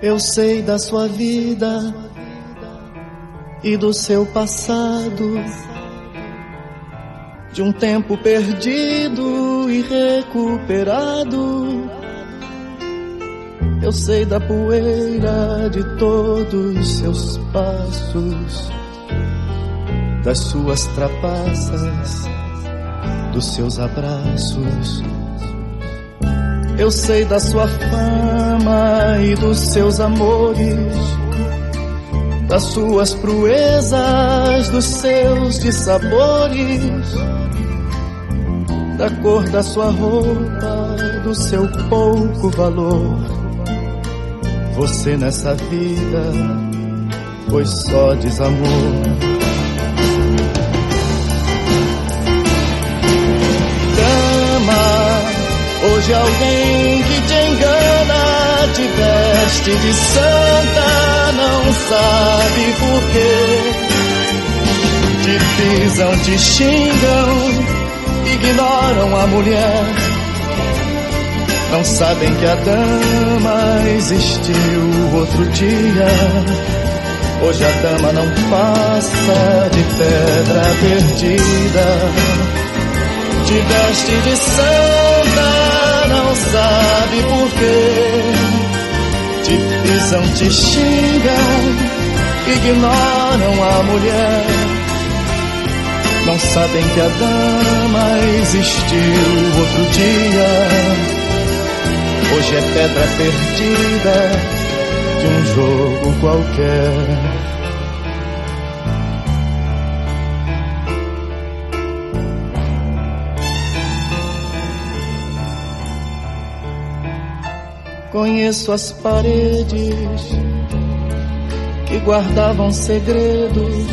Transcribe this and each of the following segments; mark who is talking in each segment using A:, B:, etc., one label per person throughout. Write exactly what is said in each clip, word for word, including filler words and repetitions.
A: Eu sei da sua vida e do seu passado, de um tempo perdido e recuperado. Eu sei da poeira de todos os seus passos, das suas trapaças, dos seus abraços. Eu sei da sua fama e dos seus amores, das suas proezas, dos seus dissabores, da cor da sua roupa, do seu pouco valor. Você nessa vida foi só desamor. Hoje alguém que te engana, te veste de santa, não sabe porquê. Te pisam, te xingam, ignoram a mulher. Não sabem que a dama existiu outro dia. Hoje a dama não passa de pedra perdida. Te veste de santa, não sabe porquê. Te pisam, te xingam, ignoram a mulher. Não sabem que a dama existiu outro dia. Hoje é pedra perdida de um jogo qualquer. Conheço as paredes que guardavam segredos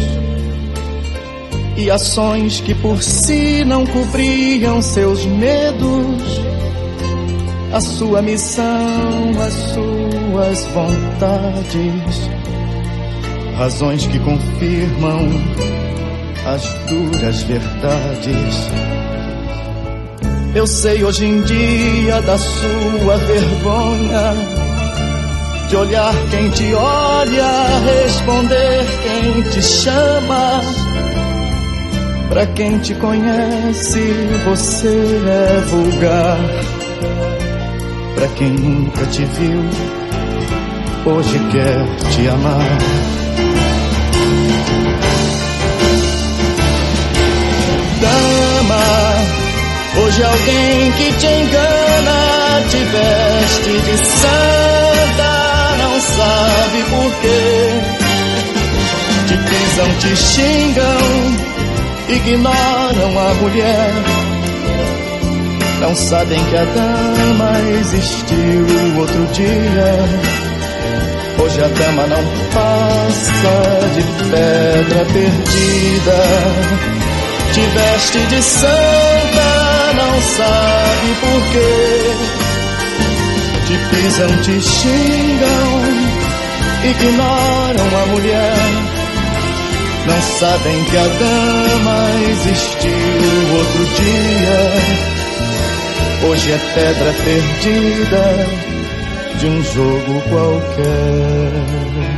A: e ações que por si não cobriam seus medos. A sua missão, as suas vontades, razões que confirmam as duras verdades. Eu sei hoje em dia da sua vergonha, de olhar quem te olha, responder quem te chama. Pra quem te conhece, você é vulgar. Pra quem nunca te viu, hoje quer te amar. Dama, hoje alguém que te engana, te veste de santa, não sabe porquê. Te pisam, te xingam, ignoram a mulher. Não sabem que a dama existiu outro dia. Hoje a dama não passa de pedra perdida. Te veste de santa, não sabe porquê. Te pisam, te xingam, ignoram a mulher. Não sabem que a dama existiu outro dia. Hoje é pedra perdida de um jogo qualquer.